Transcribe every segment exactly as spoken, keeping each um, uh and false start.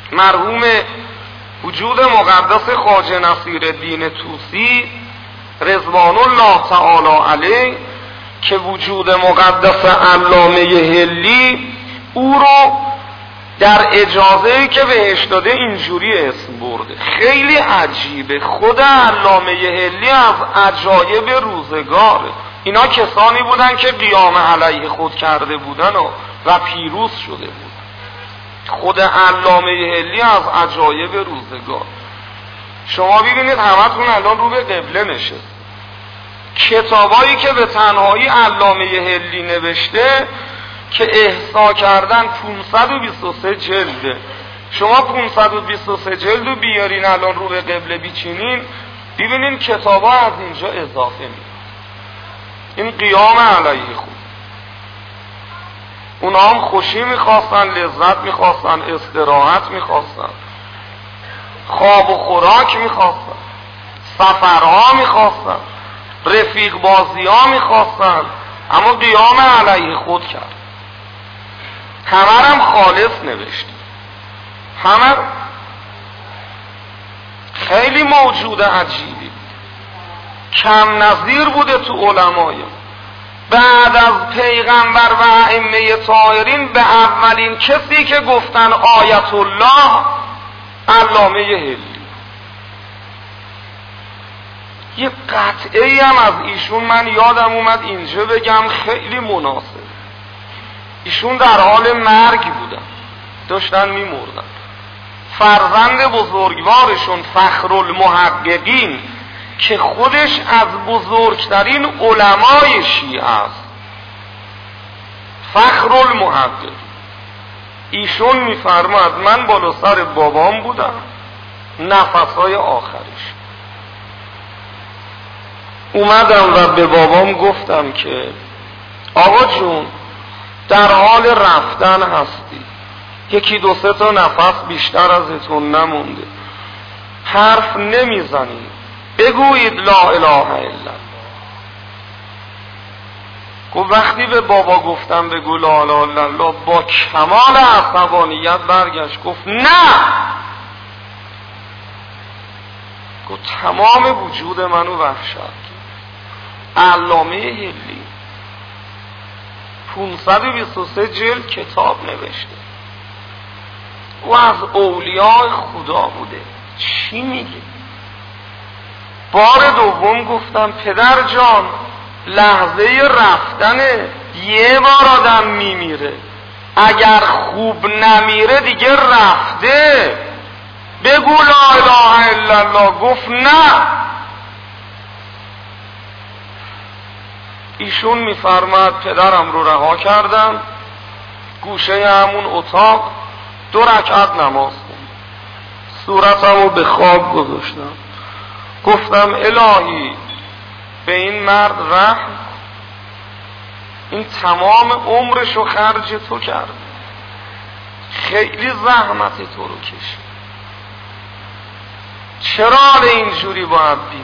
مرحوم وجود مقدس خواجه نصیرالدین طوسی رضوان الله تعالی علیه که وجود مقدس علامه حلی او رو در اجازه‌ای که بهش داده اینجوری اسم برده. خیلی عجیبه. خود علامه حلی از عجایب روزگاره. اینا کسانی بودن که قیام علیه خود کرده بودن و, و پیروز شده بود. خود علامه حلی از عجایب روزگار. شما ببینید همتون الان رو به قبله نشست. کتابایی که به تنهایی علامه حلی نوشته که احصا کردن پانصد و بیست و سه جلده. شما پانصد و بیست و سه جلد رو بیارین الان رو به قبله بیچینین، ببینین کتابا از اینجا اضافه می. این قیام علیه خود. اونا هم خوشی میخواستن، لذت میخواستن، استراحت میخواستن، خواب و خوراک میخواستن، سفرها میخواستن، رفیق بازی ها میخواستن، اما قیام علیه خود کرد. همه هم خالص نوشت. همه خیلی موجود عجیبی، کم نظیر بوده تو علمای. بعد از پیغمبر و ائمه طاهرین به اولین کسی که گفتن آیت الله علامه حلی. یه قطعه هم از ایشون من یادم اومد اینجا بگم، خیلی مناسب. ایشون در حال مرگ بودن، داشتن میمردن. فرزند بزرگوارشون فخرالمحققین که خودش از بزرگترین علمای شیعه است، فخرالمحققین، ایشون میفرماد من بالا سر بابام بودم نفسهای آخرش، اومدم و به بابام گفتم که آقا جون در حال رفتن هستی، یکی دو سه تا نفس بیشتر ازتون نمونده، حرف نمیزنید، بگویید لا اله الا الله. گفت وقتی به بابا گفتم بگو لا اله الا الله با کمال عصبانیت برگشت گفت نه. گفت تمام وجود منو وحشت کرد. علامه حلی پانصد و بیست و سه جلد کتاب نوشته. او از اولیاء خدا بوده. چی میگه؟ بار دوم گفتم پدر جان لحظه رفتنه، یه بار آدم میمیره، اگر خوب نمیره دیگه رفته، بگو لا اله الا الله. گفت نه. ایشون میفرماد پدرم رو رها کردم، گوشه همون اتاق دو رکعت نماز خوندم، صورتم رو به خواب گذاشتم، گفتم الهی به این مرد رحم، این تمام عمرش رو خرج تو کرد، خیلی زحمت تو رو کشید، چرا اینجوری باید بیم؟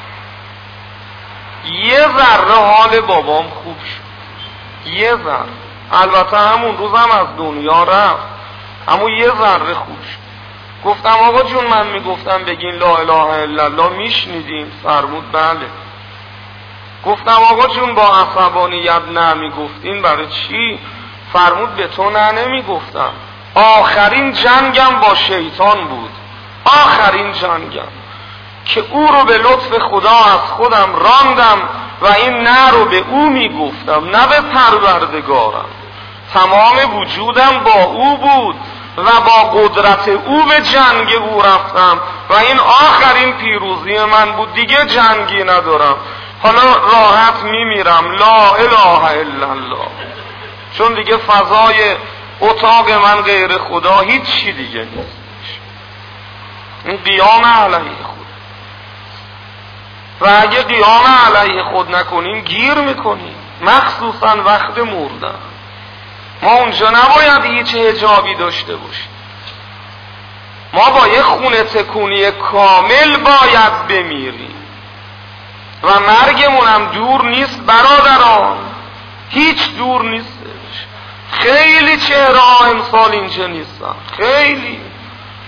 یه ذره حال بابام خوب شد، یه ذره. البته همون روزم از دنیا رفت، اما یه ذره خوب شد. گفتم آقا جون من میگفتم بگین لا اله الا الله میشنیدیم؟ فرمود بله. گفتم آقا جون با عصبانیت نه میگفتین برای چی؟ فرمود به تو نه نمیگفتم، آخرین جنگم با شیطان بود، آخرین جنگم که او رو به لطف خدا از خودم راندم و این نه رو به او میگفتم نه به پروردگارم. تمام وجودم با او بود و با قدرت او به جنگ او رفتم و این آخرین پیروزی من بود، دیگه جنگی ندارم، حالا راحت میمیرم، لا اله الا الله. چون دیگه فضای اتاق من غیر خدا هیچ چی دیگه نیست. این قیام علیه خود. و اگه قیام علیه خود نکنیم گیر میکنیم، مخصوصا وقت مردن. ما اونجا نباید هیچ حجابی داشته باشیم، ما با یه خونه تکونی کامل باید بمیریم و مرگمون هم دور نیست برادران، هیچ دور نیستش. خیلی چهره ها امسال اینجا نیستن، خیلی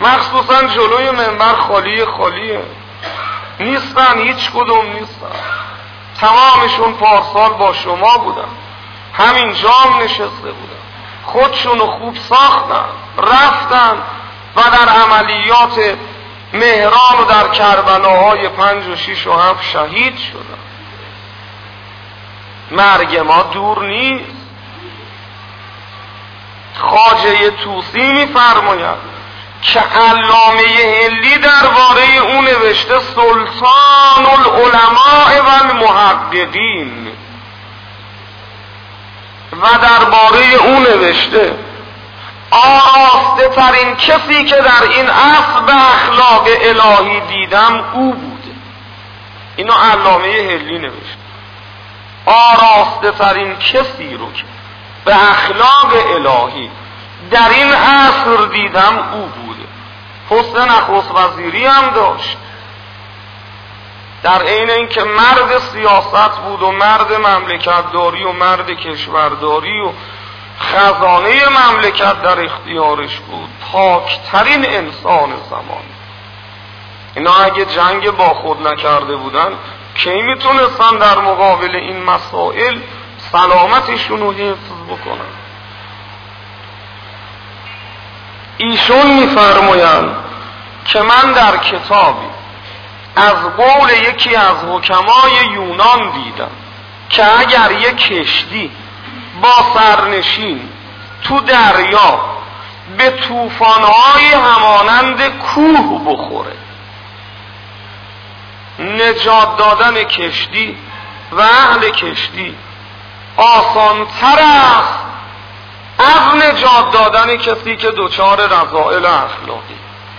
مخصوصا جلوی منبر خالی خالیه، نیستن، هیچ کدوم نیستن. تمامشون پارسال با شما بودن، همین جام نشسته بودن، خودشونو خوب ساختن، رفتن و در عملیات مهران و در کربلاهای پنج و شیش و هفت شهید شدن. مرگ ما دور نیست. خواجه طوسی می‌فرماید که علامه هلی درباره او نوشته سلطان العلماء و المحققین، و درباره او نوشته آراسته ترین کسی که در این عصر به اخلاق الهی دیدم او بوده. اینو علامه هلی نوشته، آراسته ترین کسی رو که به اخلاق الهی در این عصر دیدم او بوده. حسن نخست وزیری هم داشت، در عین اینکه مرد سیاست بود و مرد مملکت داری و مرد کشورداری و خزانه مملکت در اختیارش بود، پاکترین انسان زمان. اینا اگه جنگ با خود نکرده بودن کی میتونستن در مقابل این مسائل سلامتشون رو حفظ بکنن؟ ایشون میفرمایند که من در کتابی از قول یکی از حکمای یونان دیدم که اگر یک کشتی با سرنشین تو دریا به طوفان‌های همانند کوه بخوره، نجات دادن کشتی و اهل کشتی آسان‌تر است از نجات دادن کسی که دچار رذائل اخلاقی.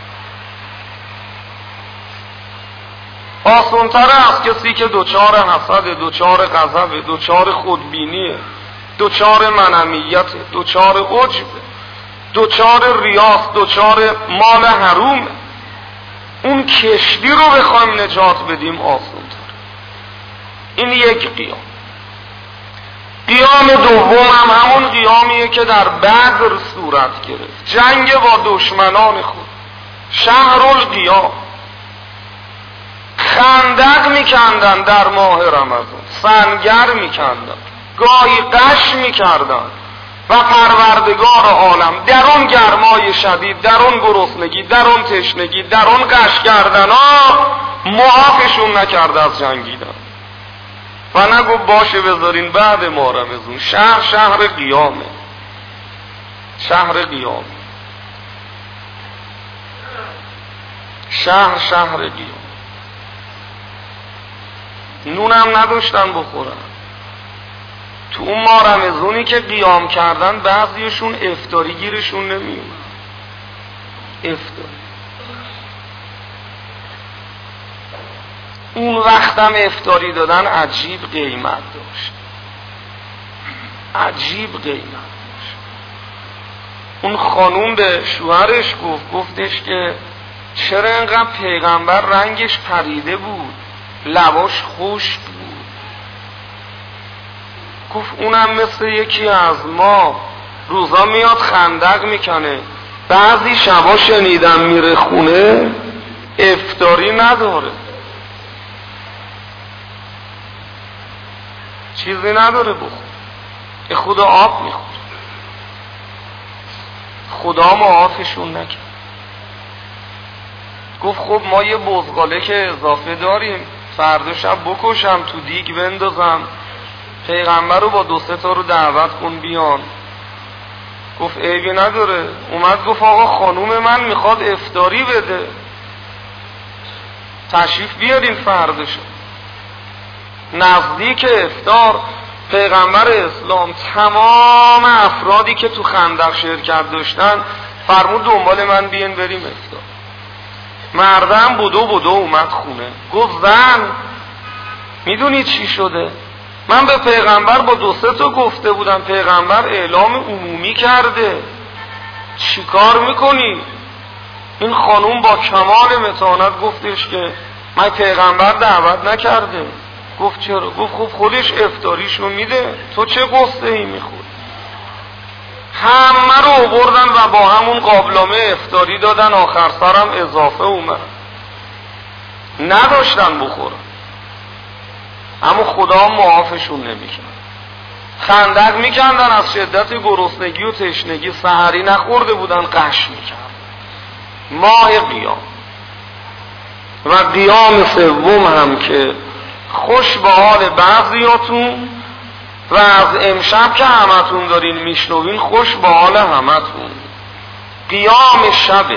آسان‌تر است کسی که دچار حسد، دچار غضب، دچار خودبینی، دچار منمیت، دچار عجب، دچار ریاست، دچار مال حروم. اون کشتی رو بخوایم نجات بدیم آسان‌تر. این یک قیام. قیام دوم هم همون قیامیه که در بدر صورت گرفت، جنگ با دشمنان خود، شهر القیام. خندق میکندن در ماه رمضان، سنگر میکندن، گاهی قش میکردن و پروردگار عالم در اون گرمای شدید، در اون گرسنگی، در اون تشنگی، در اون قش کردن ها معافشون نکرد از جنگیدن و نگو باشه بذارین بعد ما رمضان. شهر شهر قیامه، شهر قیام، شهر شهر قیام. نونم نداشتن بخورن. تو اون ماه رمضانی که قیام کردن بعضیشون افطاری گیرشون نمیومد. افطاری اون وقتم افطاری دادن عجیب قیمت داشت، عجیب قیمت داشت. اون خانوم به شوهرش گفت گفتش که چرا اینقدر پیغمبر رنگش پریده بود، لباش خشک بود؟ گفت اونم مثل یکی از ما، روزا میاد خندق میکنه، بعضی شبا شنیدم میره خونه افطاری نداره، چیزی نداره بخور، یه خود آب میخور. خدا معافشون نکرد. گفت خب ما یه بزغاله که اضافه داریم، فردا شب بکشم تو دیگ بندازم، پیغمبر رو با دو سه تا رو دعوت کن بیان. گفت عیبی نداره. اومد گفت آقا خانوم من میخواد افطاری بده، تشریف بیارین فردا شب. نزدیک افطار پیغمبر اسلام تمام افرادی که تو خندق شرکت داشتن فرمود دنبال من بیان بریم افطار. مردم بدو بدو اومد خونه. گفت زن میدونی چی شده؟ من به پیغمبر با دو سه تا گفته بودم، پیغمبر اعلام عمومی کرده، چی کار میکنی؟ این خانوم با کمال متانت گفتش که من پیغمبر دعوت نکرده. گفت چرا؟ گفت خب خودش افطاریشو میده، تو چه قصه ای میخوری؟ همه رو بردن و با همون قابلمه افطاری دادن، آخر سرم اضافه اومد، نداشتن بخورن، اما خدا معافشون نمیکرد. خندق میکندن از شدت گرسنگی و تشنگی، سحری نخورده بودن قش میکرد. ماه قیام و قیام سوم هم که خوش به حال بعضیاتون و از امشب که همتون دارین میشنوین خوش به حال همتون. قیام شبه،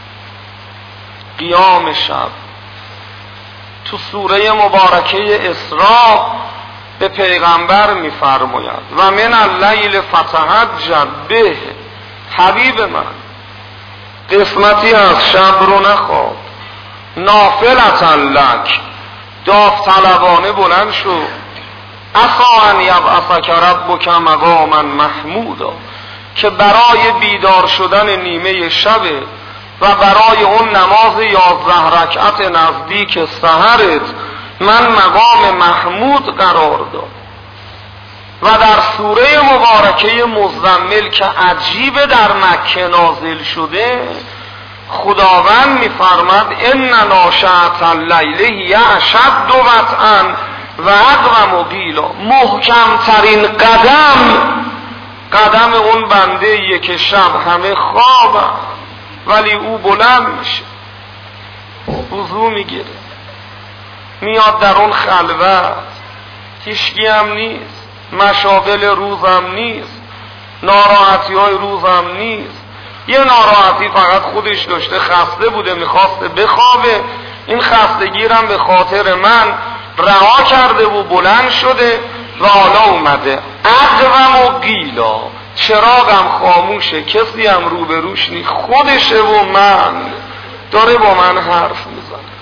قیام شب تو سوره مبارکه اسراء به پیغمبر میفرماید و من اللیل فتهجد به، حبیب من قسمتی از شب رو نخواب، نافلة لک، داوطلبانه بلند شو، عسی ان یبعثک ربک مقاما محمودا، که برای بیدار شدن نیمه شب و برای اون نماز یازده رکعت نزدیک سحرت من مقام محمود قرار داد. و در سوره مبارکه مزمل که عجیب در مکه نازل شده، خداوند میفرماد ان ناشئة اللیل هی اشد وطئا و اقوم قیلا، محکم ترین قدم قدم اون بنده ایه که شب همه خوابه ولی او بلند میشه، وضو میگیره، میاد در اون خلوت، هیچکی هم نیست، مشاغل روزم نیست، ناراحتی های روزم نیست. یه ناراحتی فقط خودش داشته، خسته بوده میخواسته بخوابه، این خستگی هم به خاطر من رها کرده و بلند شده و حالا اومده اقوم و قیلا، چراغم خاموشه، کسی هم روبروش نی، خودشه و من داره با من حرف میزنه.